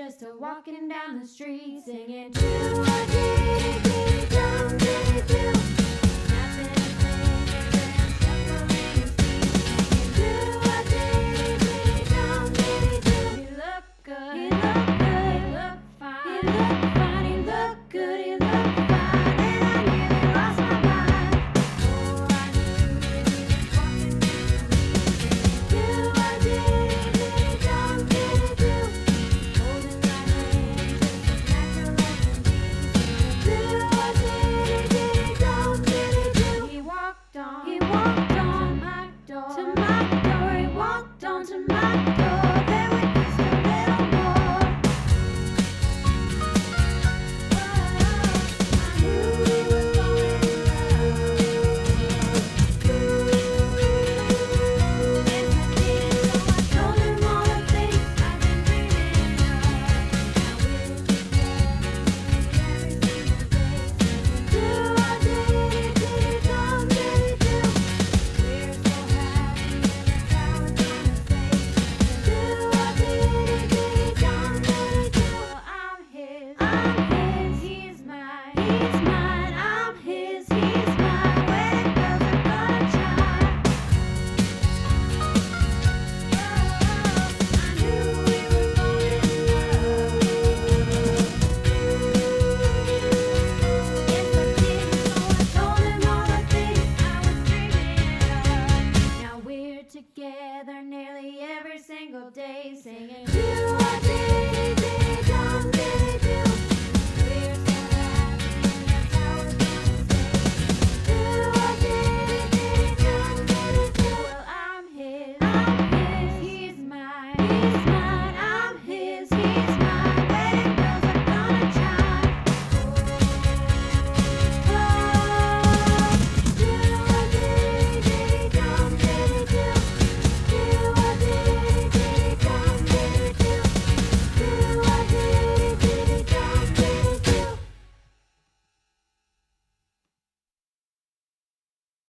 just a walking down the street singing do a dee dee dum dee doo. Snapping his fingers and shuffling his feet, singing do a dee dee dum dee doo. He looked good, he looked good, he looked fine, he looked fine, he looked good, he looked fine, and I nearly lost my mind. Oh, I knew that he was walking through the do a dee dee dum dee doo. Holding my hand just as natural as can be, singing do a dee dee dum dee doo. He walked on to my door, he walked on to my door. Then we kissed a little more. I knew we were falling in love. Yes, I did. So I told him all the things I've been dreaming of. Now we're together every single day, singing do a dee dee dum dee doo. We're so happy, that's how we're gonna stay, singing do a dee dee dum dee doo. Well, I'm his, he's mine, I'm his, he's mine. Wedding bells are gonna chime. I knew we were falling in love. Yes, I did. So I told him all the things I was dreaming of. Now we're together nearly every single day, singing